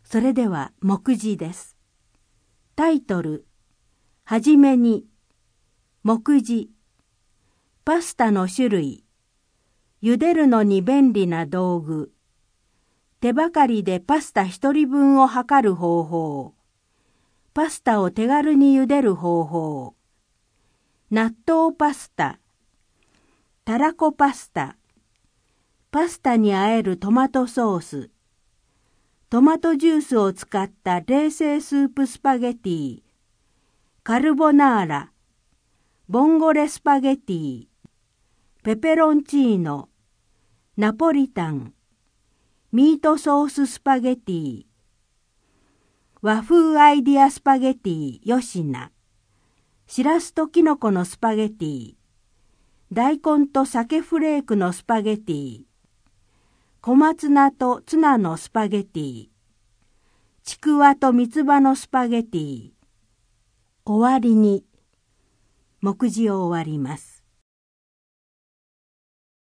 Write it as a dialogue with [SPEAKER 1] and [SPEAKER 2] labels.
[SPEAKER 1] それでは目次です。タイトル、はじめに、目次、パスタの種類、茹でるのに便利な道具、手ばかりでパスタ1人分を測る方法、パスタを手軽に茹でる方法、納豆パスタ、たらこパスタ、パスタに和えるトマトソース、トマトジュースを使った冷製スープスパゲティ、カルボナーラ、ボンゴレスパゲティ、ペペロンチーノ、ナポリタン、ミートソーススパゲティ、和風アイディアスパゲティよしな、しらすときのこのスパゲティ、大根と鮭フレークのスパゲティ、小松菜とツナのスパゲティ、ちくわと三つ葉のスパゲティ。終わりに、目次を終わります。